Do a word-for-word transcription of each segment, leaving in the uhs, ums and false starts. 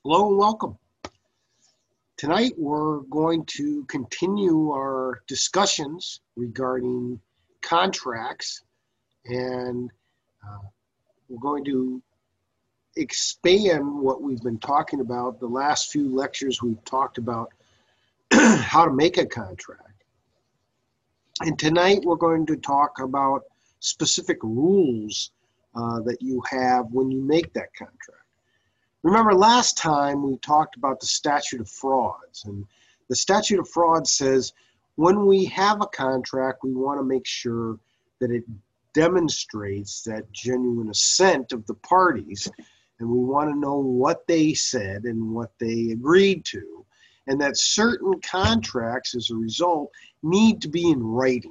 Hello and welcome. Tonight we're going to continue our discussions regarding contracts, and uh, we're going to expand what we've been talking about. The last few lectures we've talked about how to make a contract. And tonight we're going to talk about specific rules uh, that you have when you make that contract. Remember, last time we talked about the statute of frauds, and the statute of frauds says when we have a contract, we want to make sure that it demonstrates that genuine assent of the parties, and we want to know what they said and what they agreed to, and that certain contracts, as a result, need to be in writing,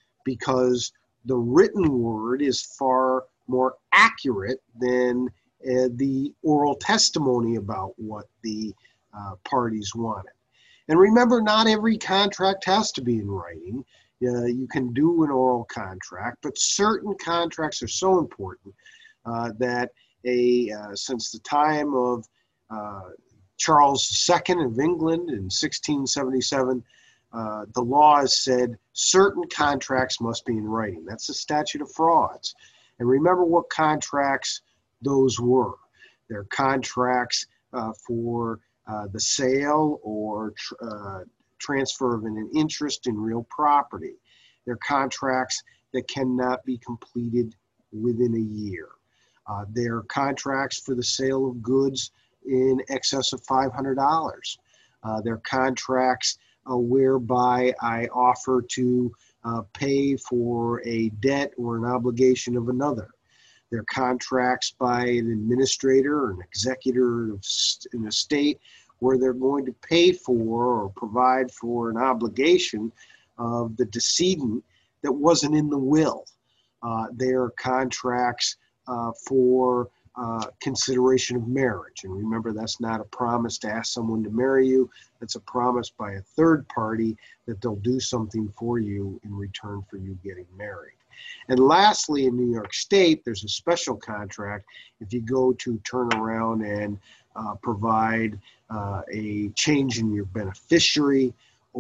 because the written word is far more accurate than Uh, the oral testimony about what the uh, parties wanted. And remember, not every contract has to be in writing. Uh, you can do an oral contract, but certain contracts are so important uh, that a uh, since the time of uh, Charles the Second of England in sixteen seventy-seven, uh, the law has said certain contracts must be in writing. That's the statute of frauds. And remember what contracts those were. They're contracts uh, for uh, the sale or tr uh, transfer of an interest in real property. They're contracts that cannot be completed within a year. Uh, they're contracts for the sale of goods in excess of five hundred dollars. Uh, they're contracts uh, whereby I offer to uh, pay for a debt or an obligation of another. They're contracts by an administrator or an executor in a state where they're going to pay for or provide for an obligation of the decedent that wasn't in the will. Uh, they're contracts uh, for uh, consideration of marriage. And remember, that's not a promise to ask someone to marry you. That's a promise by a third party that they'll do something for you in return for you getting married. And lastly, in New York State, there's a special contract if you go to turn around and uh, provide uh, a change in your beneficiary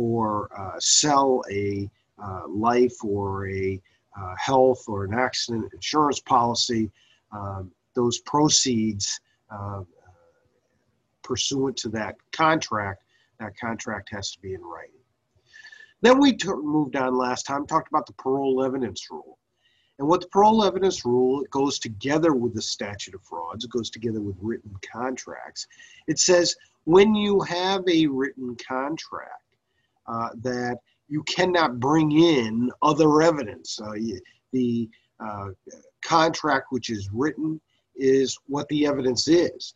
or uh, sell a uh, life or a uh, health or an accident insurance policy. Um, those proceeds uh, pursuant to that contract, that contract has to be in writing. Then we moved on last time, talked about the parole evidence rule. And what the parole evidence rule, it goes together with the statute of frauds, it goes together with written contracts. It says when you have a written contract uh, that you cannot bring in other evidence. Uh, the uh, contract which is written is what the evidence is.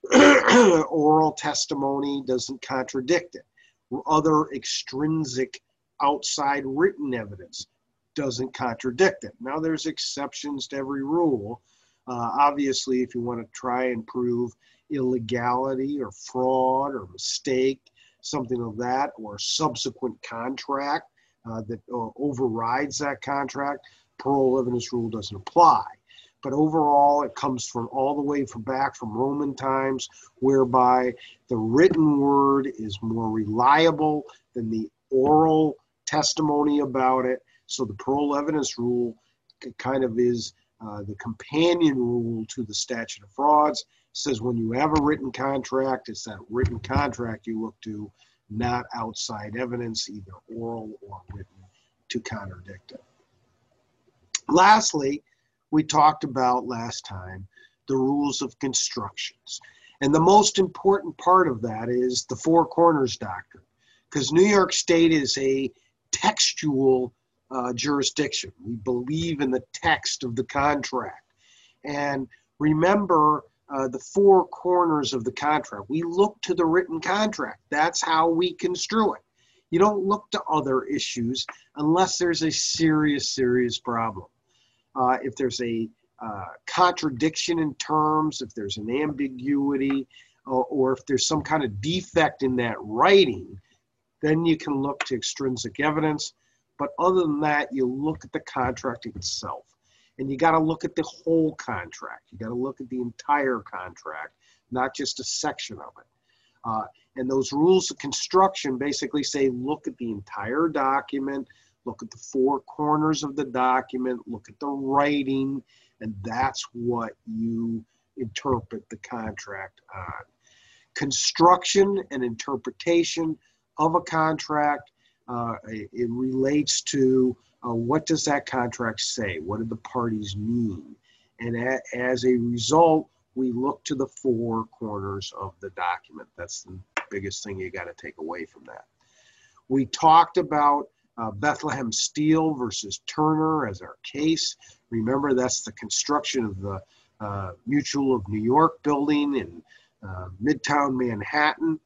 Oral testimony doesn't contradict it. Other extrinsic outside written evidence doesn't contradict it. Now, there's exceptions to every rule. Uh, obviously, if you want to try and prove illegality or fraud or mistake, something of that, or subsequent contract uh, that uh, overrides that contract, parole evidence rule doesn't apply. But overall, it comes from all the way from back from Roman times, whereby the written word is more reliable than the oral testimony about it. So the parole evidence rule kind of is uh, the companion rule to the statute of frauds. It says when you have a written contract, it's that written contract you look to, not outside evidence, either oral or written, to contradict it. Lastly, we talked about last time the rules of constructions. And the most important part of that is the Four Corners Doctrine, because New York State is a textual uh, jurisdiction. We believe in the text of the contract. And remember uh, the four corners of the contract. We look to the written contract. That's how we construe it. You don't look to other issues unless there's a serious, serious problem. Uh, if there's a uh, contradiction in terms, if there's an ambiguity, or, or if there's some kind of defect in that writing, then you can look to extrinsic evidence. But other than that, you look at the contract itself. And you got to look at the whole contract. You got to look at the entire contract not just a section of it. Uh, and those rules of construction basically say, look at the entire document, look at the four corners of the document, look at the writing, and that's what you interpret the contract on. Construction and interpretation of a contract, uh, it, it relates to uh, what does that contract say? What do the parties mean? And a, as a result, we look to the four corners of the document. That's the biggest thing you got to take away from that. We talked about uh, Bethlehem Steel versus Turner as our case. Remember, that's the construction of the uh, Mutual of New York building in uh, Midtown Manhattan.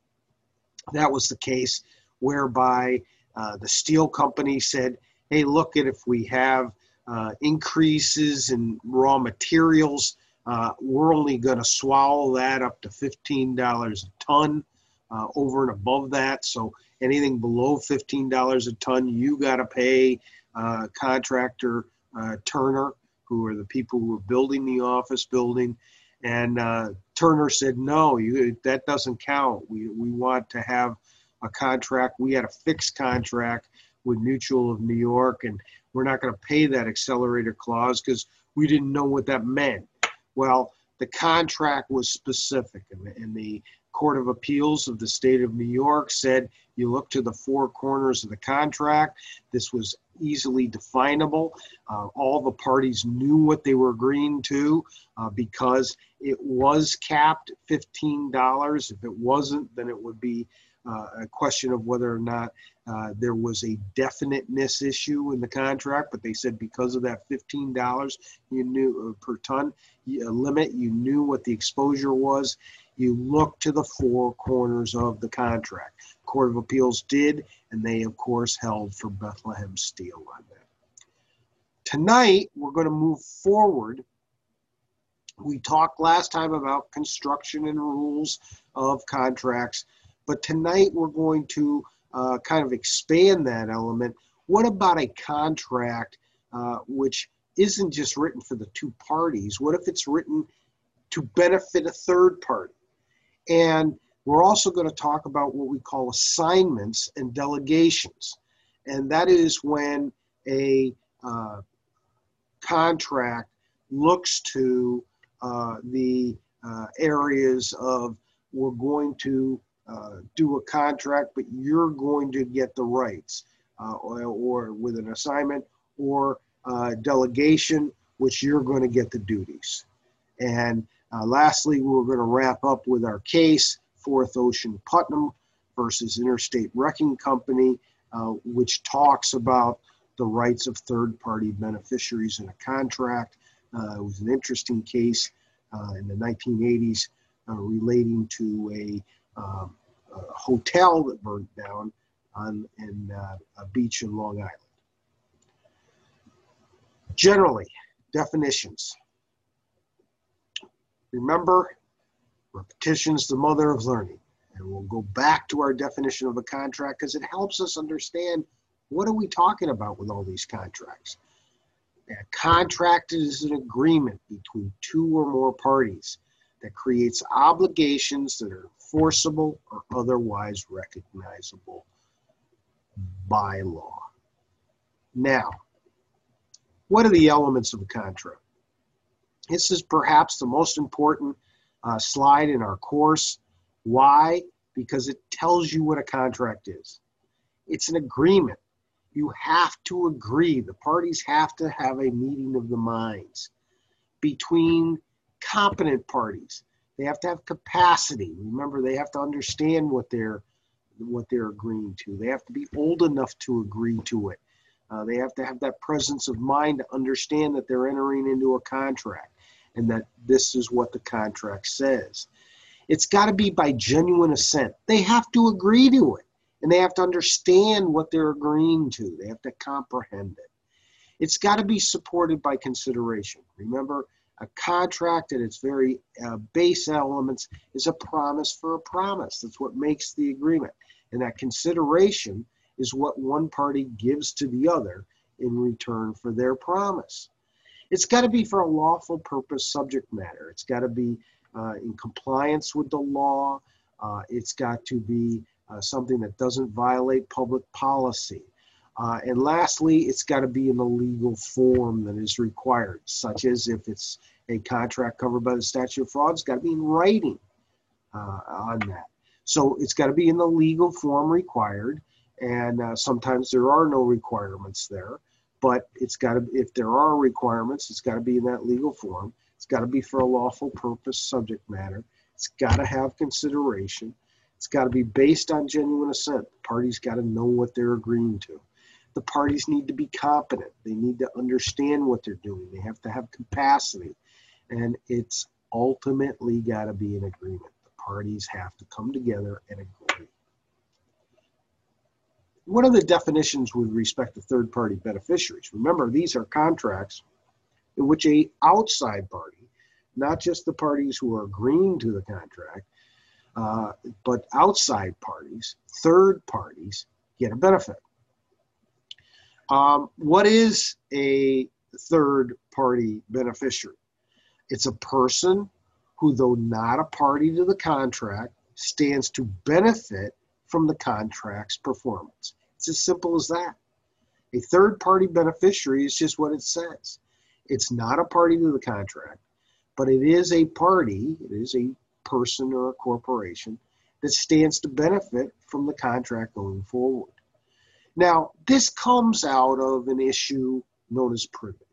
That was the case whereby uh, the steel company said, hey, look at if we have uh, increases in raw materials, uh, we're only going to swallow that up to fifteen dollars a ton. Uh, over and above that, so anything below fifteen dollars a ton, you got to pay uh, contractor uh, Turner, who are the people who are building the office building. And uh, Turner said, no, you, that doesn't count. We, we want to have a contract. We had a fixed contract with Mutual of New York, and we're not going to pay that accelerator clause because we didn't know what that meant. Well, the contract was specific, and the, and the Court of Appeals of the state of New York said, you look to the four corners of the contract. This was easily definable. Uh, all the parties knew what they were agreeing to uh, because it was capped at fifteen dollars. If it wasn't, then it would be uh, a question of whether or not uh, there was a definiteness issue in the contract. But they said because of that fifteen dollars you knew uh, per ton uh, limit, you knew what the exposure was. You look to the four corners of the contract. Court of Appeals did, and they, of course, held for Bethlehem Steel on that. Tonight, we're going to move forward. We talked last time about construction and rules of contracts, but tonight we're going to uh, kind of expand that element. What about a contract uh, which isn't just written for the two parties? What if it's written to benefit a third party? And we're also going to talk about what we call assignments and delegations. And that is when a uh, contract looks to uh, the uh, areas of, we're going to uh, do a contract, but you're going to get the rights, uh, or, or with an assignment, or uh, delegation, which you're going to get the duties. And Uh, lastly, we're going to wrap up with our case, Fourth Ocean Putnam versus Interstate Wrecking Company, uh, which talks about the rights of third-party beneficiaries in a contract. Uh, it was an interesting case uh, in the nineteen eighties uh, relating to a, um, a hotel that burned down on in uh, a beach in Long Island. Generally, definitions. Remember, repetition's the mother of learning. And we'll go back to our definition of a contract because it helps us understand what are we talking about with all these contracts. A contract is an agreement between two or more parties that creates obligations that are enforceable or otherwise recognizable by law. Now, what are the elements of a contract? This is perhaps the most important uh, slide in our course. Why? Because it tells you what a contract is. It's an agreement. You have to agree. The parties have to have a meeting of the minds between competent parties. They have to have capacity. Remember, they have to understand what they're, what they're agreeing to. They have to be old enough to agree to it. Uh, they have to have that presence of mind to understand that they're entering into a contract and that this is what the contract says. It's got to be by genuine assent. They have to agree to it, and they have to understand what they're agreeing to. They have to comprehend it. It's got to be supported by consideration. Remember, a contract at its very uh, base elements is a promise for a promise. That's what makes the agreement. And that consideration is what one party gives to the other in return for their promise. It's got to be for a lawful purpose subject matter. It's got to be uh, in compliance with the law. Uh, it's got to be uh, something that doesn't violate public policy. Uh, and lastly, it's got to be in the legal form that is required, such as if it's a contract covered by the statute of frauds, it's got to be in writing uh, on that. So it's got to be in the legal form required, and uh, sometimes there are no requirements there, but it's got to, if there are requirements, it's got to be in that legal form. It's got to be for a lawful purpose subject matter. It's got to have consideration. It's got to be based on genuine assent. The parties got to know what they're agreeing to. The parties need to be competent. They need to understand what they're doing. They have to have capacity. And it's ultimately got to be an agreement. The parties have to come together and agree. What are the definitions with respect to third-party beneficiaries? Remember, these are contracts in which a outside party, not just the parties who are agreeing to the contract, uh, but outside parties, third parties, get a benefit. Um, what is a third-party beneficiary? It's a person who, though not a party to the contract, stands to benefit from the contract's performance. It's as simple as that. A third-party beneficiary is just what it says. It's not a party to the contract, but it is a party, it is a person or a corporation that stands to benefit from the contract going forward. Now, this comes out of an issue known as privity.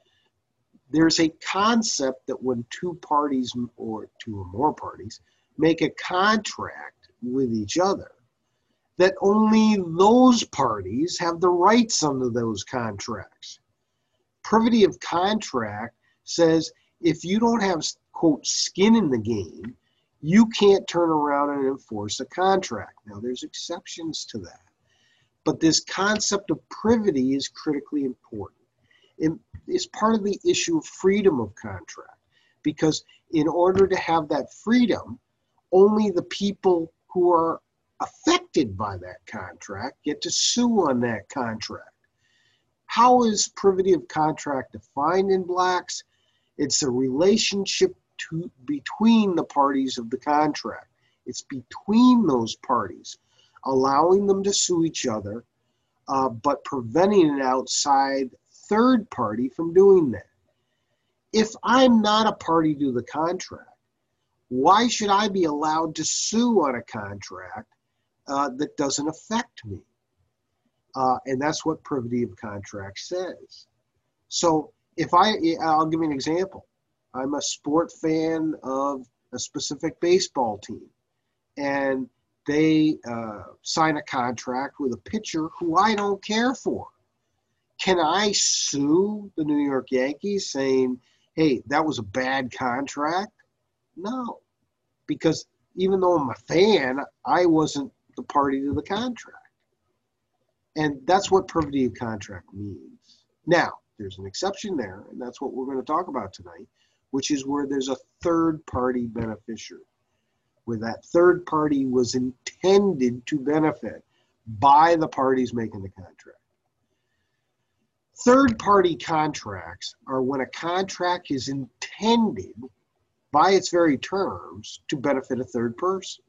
There's a concept that when two parties or two or more parties make a contract with each other, that only those parties have the rights under those contracts. Privity of contract says if you don't have, quote, skin in the game, you can't turn around and enforce a contract. Now, there's exceptions to that. But this concept of privity is critically important. It's part of the issue of freedom of contract, because in order to have that freedom, only the people who are affected by that contract get to sue on that contract. How is privity of contract defined in Blacks? It's a relationship to, between the parties of the contract. It's between those parties, allowing them to sue each other, uh, but preventing an outside third party from doing that. If I'm not a party to the contract, why should I be allowed to sue on a contract uh, that doesn't affect me? Uh, and that's what privity of contract says. So if I, I'll give you an example. I'm a sport fan of a specific baseball team, and they uh, sign a contract with a pitcher who I don't care for. Can I sue the New York Yankees saying, hey, that was a bad contract? No, because even though I'm a fan, I wasn't the party to the contract. And that's what privity of contract means. Now, there's an exception there, and that's what we're going to talk about tonight, which is where there's a third-party beneficiary, where that third party was intended to benefit by the parties making the contract. Third-party contracts are when a contract is intended by its very terms to benefit a third person.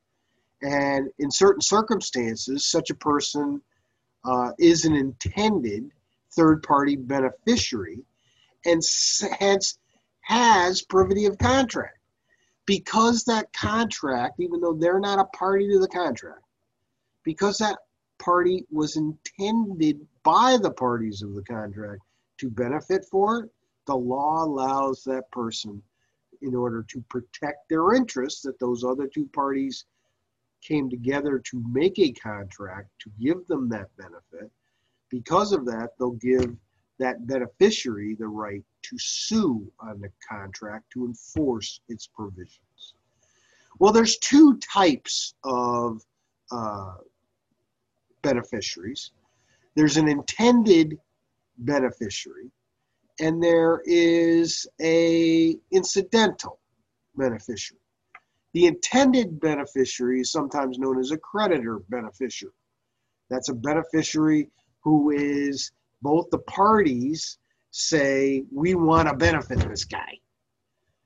And in certain circumstances, such a person uh, is an intended third-party beneficiary and hence has privity of contract. Because that contract, even though they're not a party to the contract, because that party was intended by the parties of the contract to benefit for it, the law allows that person, in order to protect their interests, that those other two parties came together to make a contract to give them that benefit. Because of that, they'll give that beneficiary the right to sue on the contract to enforce its provisions. Well, there's two types of uh, beneficiaries. There's an intended beneficiary, and there is a incidental beneficiary. The intended beneficiary is sometimes known as a creditor beneficiary. That's a beneficiary who is both the parties say, we want to benefit this guy.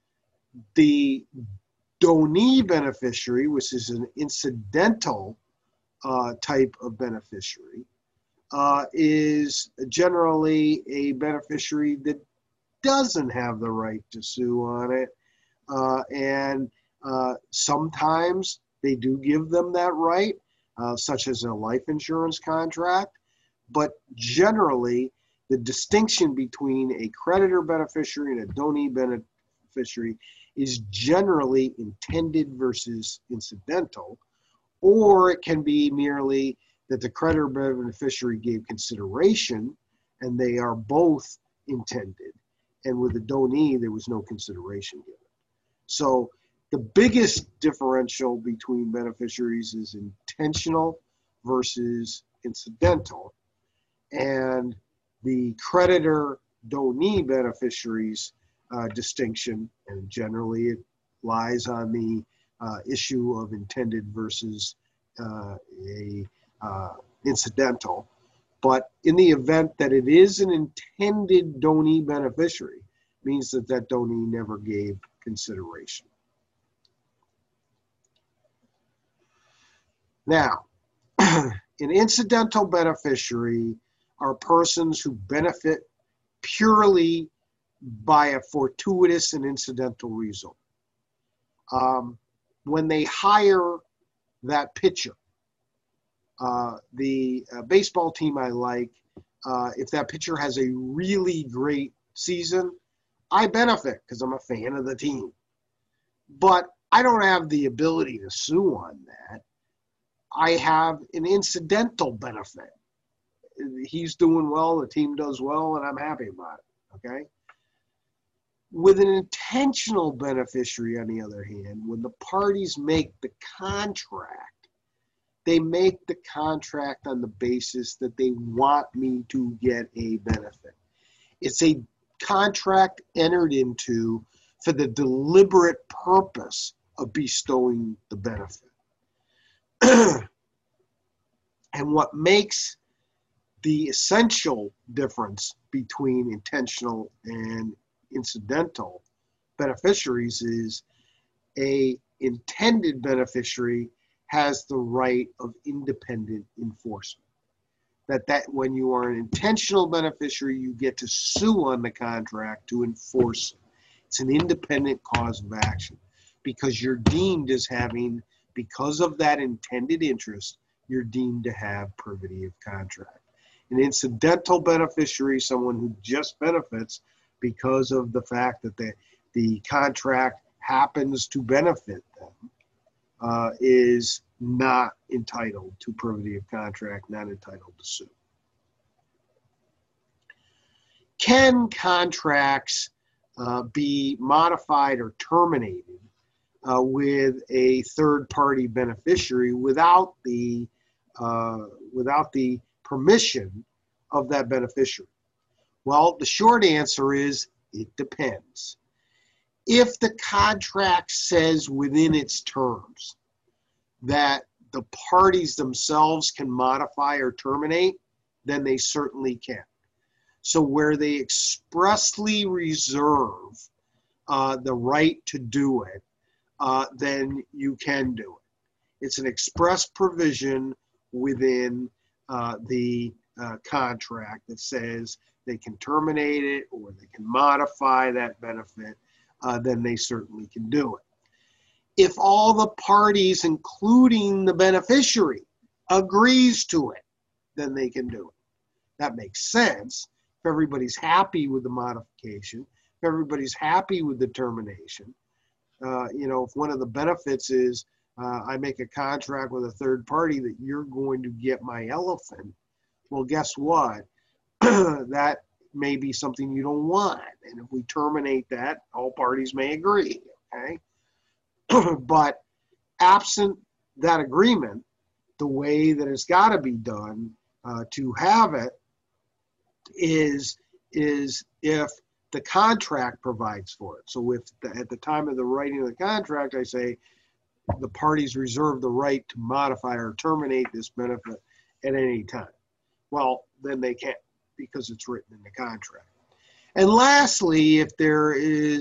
The donee beneficiary, which is an incidental uh, type of beneficiary, uh, is generally a beneficiary that doesn't have the right to sue on it. Uh, and uh, sometimes they do give them that right, uh, such as a life insurance contract. But generally, the distinction between a creditor beneficiary and a donee beneficiary is generally intended versus incidental, or it can be merely that the creditor beneficiary gave consideration and they are both intended. And with the donee, there was no consideration given. So the biggest differential between beneficiaries is intentional versus incidental. And the creditor donee beneficiaries uh, distinction, and generally it lies on the uh, issue of intended versus uh, a uh, incidental. But in the event that it is an intended donee beneficiary, means that that donee never gave consideration. Now, an incidental beneficiary are persons who benefit purely by a fortuitous and incidental result. Um, when they hire that pitcher, uh, the uh, baseball team I like, uh, if that pitcher has a really great season, I benefit because I'm a fan of the team. But I don't have the ability to sue on that. I have an incidental benefit. He's doing well, the team does well, and I'm happy about it, okay? With an intentional beneficiary, on the other hand, when the parties make the contract, they make the contract on the basis that they want me to get a benefit. It's a contract entered into for the deliberate purpose of bestowing the benefit. And what makes the essential difference between intentional and incidental beneficiaries is a intended beneficiary has the right of independent enforcement. That that when you are an intentional beneficiary, you get to sue on the contract to enforce it. It's an independent cause of action because you're deemed as having, because of that intended interest, you're deemed to have privity of contract. An incidental beneficiary, someone who just benefits because of the fact that the, the contract happens to benefit them, uh, is not entitled to privity of contract, not entitled to sue. Can contracts uh, be modified or terminated uh, with a third-party beneficiary without the uh, without the permission of that beneficiary? Well, the short answer is it depends. If the contract says within its terms that the parties themselves can modify or terminate, then they certainly can. So where they expressly reserve uh, the right to do it, uh, then you can do it. It's an express provision within uh, the uh, contract that says they can terminate it or they can modify that benefit, uh, then they certainly can do it. If all the parties, including the beneficiary, agrees to it, then they can do it. That makes sense. If everybody's happy with the modification, if everybody's happy with the termination, uh, you know, if one of the benefits is uh, I make a contract with a third party that you're going to get my elephant, well, guess what? That may be something you don't want. And if we terminate that, all parties may agree, okay? But absent that agreement, the way that it's got to be done uh, to have it is, is if the contract provides for it. So if the, at the time of the writing of the contract, I say the parties reserve the right to modify or terminate this benefit at any time. Well, then they can't because it's written in the contract. And lastly, if there is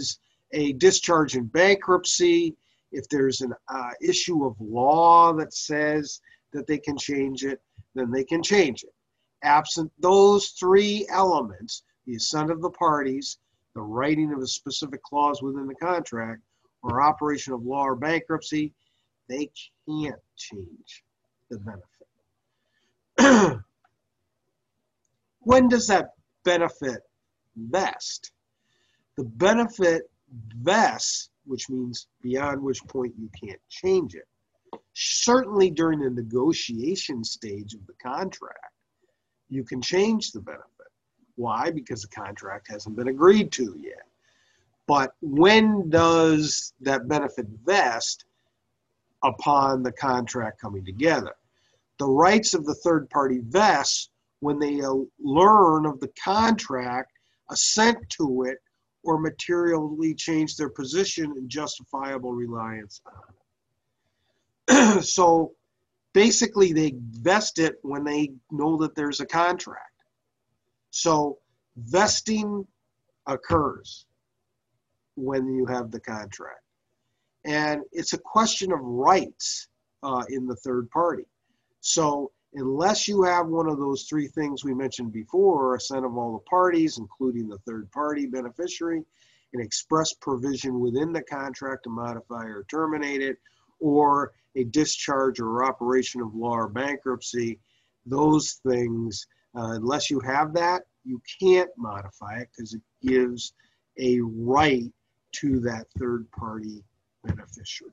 a discharge in bankruptcy, if there's an uh, issue of law that says that they can change it, then they can change it. Absent those three elements, the assent of the parties, the writing of a specific clause within the contract, or operation of law or bankruptcy, they can't change the benefit. When does that benefit vest? The benefit vests, which means beyond which point you can't change it. Certainly during the negotiation stage of the contract, you can change the benefit. Why? Because the contract hasn't been agreed to yet. But when does that benefit vest? Upon the contract coming together. The rights of the third party vest when they uh, learn of the contract, assent to it, or materially change their position and justifiable reliance on it. So basically they vest it when they know that there's a contract. So vesting occurs when you have the contract. And it's a question of rights uh, in the third party. So unless you have one of those three things we mentioned before, assent of all the parties, including the third party beneficiary, an express provision within the contract to modify or terminate it, or a discharge or operation of law or bankruptcy, those things, uh, unless you have that, you can't modify it because it gives a right to that third party beneficiary.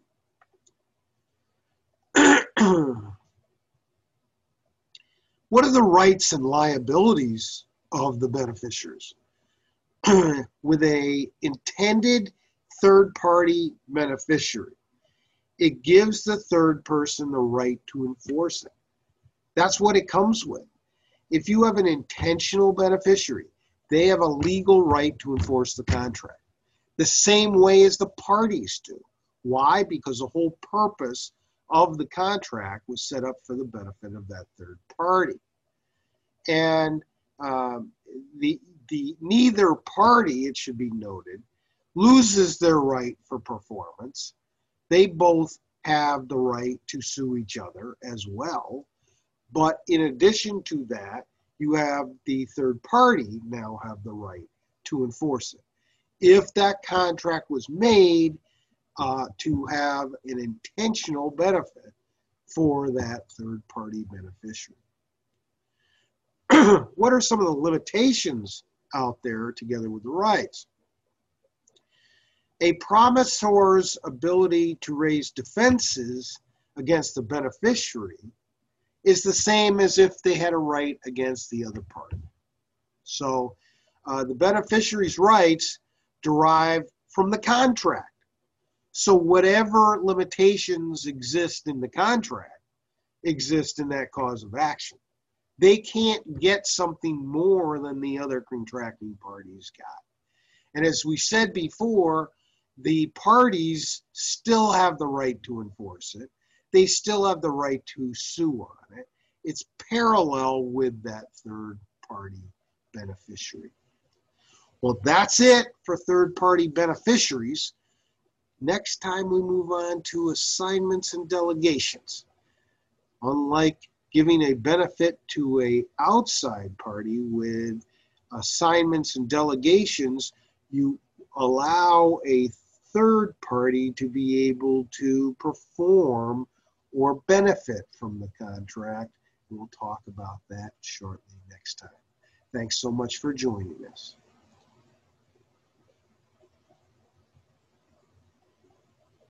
What are the rights and liabilities of the beneficiaries? With a intended third party beneficiary, it gives the third person the right to enforce it. That's what it comes with. If you have an intentional beneficiary, they have a legal right to enforce the contract, the same way as the parties do. Why? Because the whole purpose of the contract was set up for the benefit of that third party. And um, the, the neither party, it should be noted, loses their right for performance. They both have the right to sue each other as well. But in addition to that, you have the third party now have the right to enforce it. If that contract was made uh, to have an intentional benefit for that third party beneficiary. What are some of the limitations out there together with the rights? A promissor's ability to raise defenses against the beneficiary is the same as if they had a right against the other party. So uh, the beneficiary's rights derive from the contract. So whatever limitations exist in the contract exist in that cause of action. They can't get something more than the other contracting parties got. And as we said before, the parties still have the right to enforce it. They still have the right to sue on it. It's parallel with that third party beneficiary. Well, that's it for third party beneficiaries. Next time we move on to assignments and delegations. Unlike giving a benefit to an outside party with assignments and delegations, you allow a third party to be able to perform or benefit from the contract. We'll talk about that shortly next time. Thanks so much for joining us.